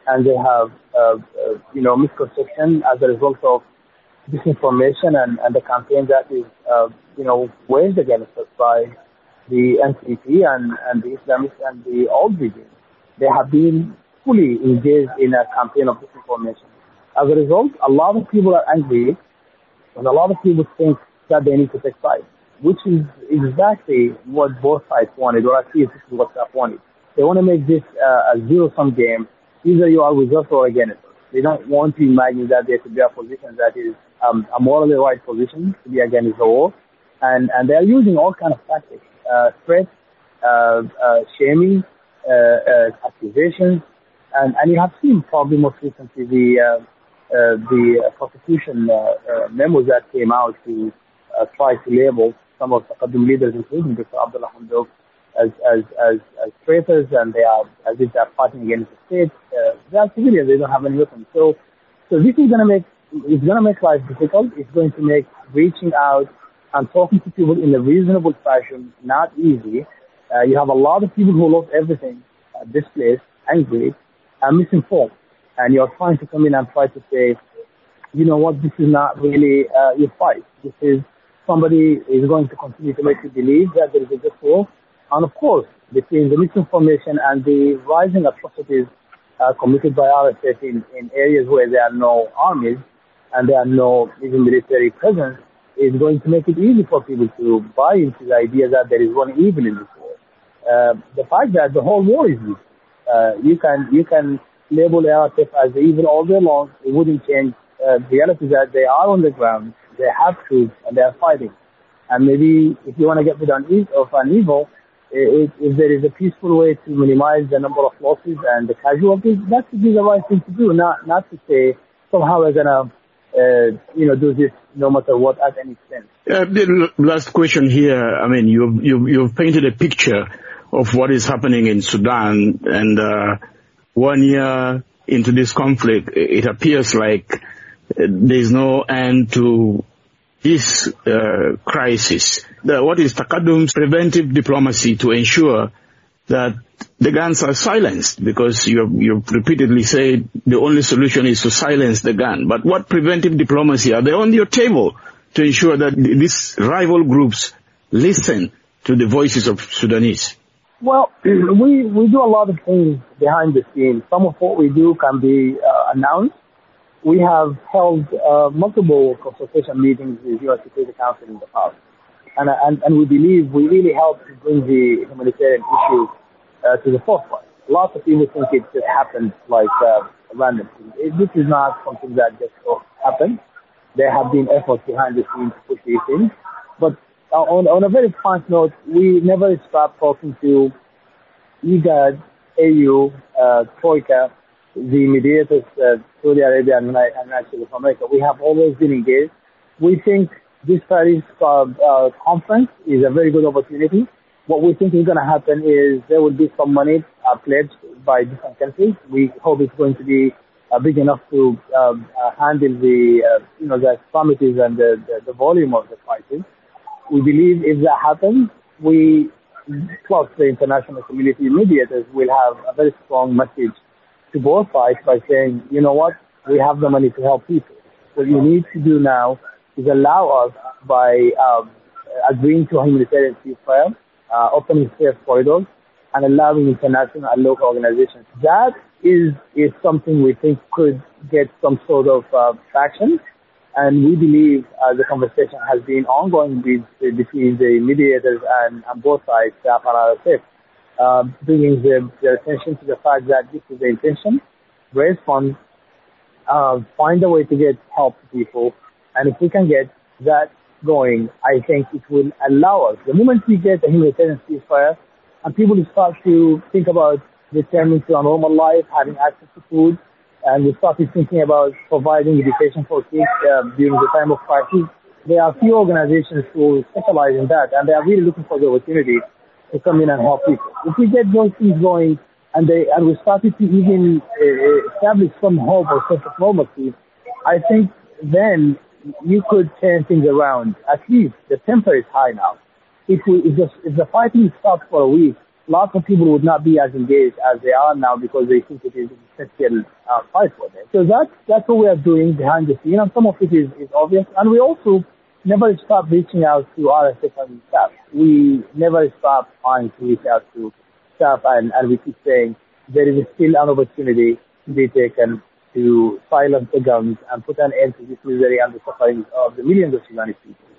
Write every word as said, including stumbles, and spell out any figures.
and they have, uh, uh, you know, misconception as a result of disinformation and, and the campaign that is, uh, you know, waged against us by the N C P and, and the Islamists and the old regime. They have been fully engaged in a campaign of disinformation. As a result, a lot of people are angry, and a lot of people think that they need to take sides, which is exactly what both sides wanted, or at least this is what Trump wanted. They want to make this uh, a zero-sum game. Either you are with us or against us. They don't want to imagine that there could be a position that is um, a morally right position to be against the war. And, and they are using all kinds of tactics, uh, threats, uh, uh, shaming, uh, uh, accusations. And, and you have seen probably most recently the, uh, uh, the prosecution uh, uh, memos that came out to uh, try to label some of the Taqaddum leaders, including Doctor Abdullah Hamdok, as, as, as, as traitors, and they are, as if they are fighting against the state. Uh, they are civilians, they don't have any weapons. So, so this is going to make, it's going to make life difficult. It's going to make reaching out and talking to people in a reasonable fashion not easy. Uh, you have a lot of people who lost everything at this place, angry, and misinformed. And you're trying to come in and try to say, you know what, this is not really uh, your fight. This is somebody is going to continue to make you believe that there is a just war. And of course, between the misinformation and the rising atrocities uh, committed by R S F in, in areas where there are no armies and there are no even military presence, is going to make it easy for people to buy into the idea that there is one evil in this war. Uh, the fact that the whole war is evil. Uh, you can you can label R S F as evil all day long. It wouldn't change uh, the reality that they are on the ground, they have troops, and they are fighting. And maybe if you want to get rid of an evil, If, if there is a peaceful way to minimize the number of losses and the casualties, that would be the right thing to do, not not to say somehow we're going to, uh, you know, do this no matter what at any extent. Uh, the last question here, I mean, you've, you've, you've painted a picture of what is happening in Sudan, and uh, one year into this conflict, it appears like there's no end to this uh, crisis. The, what is Taqaddum's preventive diplomacy to ensure that the guns are silenced? Because you've, you've repeatedly said the only solution is to silence the gun. But what preventive diplomacy are there on your table to ensure that these rival groups listen to the voices of Sudanese? Well, we, we do a lot of things behind the scenes. Some of what we do can be uh, announced. We have held uh, multiple consultation meetings with U N Security Council in the past. And, and, and we believe we really help to bring the humanitarian issue uh, to the forefront. Lots of people think it just happened like uh, randomly. It, this is not something that just happened. There have been efforts behind the scenes to push these things. But uh, on, on a very frank note, we never stop talking to IGAD, A U, uh, Troika, the mediators, uh, Saudi Arabia and United States of America. We have always been engaged. We think this Paris uh, uh, conference is a very good opportunity. What we think is going to happen is there will be some money uh, pledged by different countries. We hope it's going to be uh, big enough to um, uh, handle the, uh, you know, the extremities and the, the, the volume of the crisis. We believe if that happens, we, plus the international community mediators, will have a very strong message to both sides by saying, you know what, we have the money to help people. What you need to do now is allow us by um, agreeing to a humanitarian ceasefire, uh, opening safe corridors, and allowing international and local organizations. That is is something we think could get some sort of uh, traction, and we believe uh, the conversation has been ongoing with, uh, between the mediators and, and both sides, S A F and R S F. Uh, bringing their, their attention to the fact that this is the intention, raise funds, uh, find a way to get help to people, and if we can get that going, I think it will allow us, the moment we get a humanitarian ceasefire, and people start to think about returning to a normal life, having access to food, and we started thinking about providing education for kids uh, during the time of crisis, there are few organizations who specialize in that, and they are really looking for the opportunity to come in and help people. If we get those things going and they and we started to even uh, establish some hope or sense of normalcy, I think then you could turn things around. At least the temper is high now. If we if the, if the fighting stops for a week, lots of people would not be as engaged as they are now because they think it is essential uh, fight for them. So that's, that's what we are doing behind the scene, and some of it is, is obvious. And we also never stop reaching out to R S F and staff. We never stop trying to reach out to staff, and, and we keep saying there is still an opportunity to be taken to silence the guns and put an end to this misery and the suffering of the millions of Sudanese people.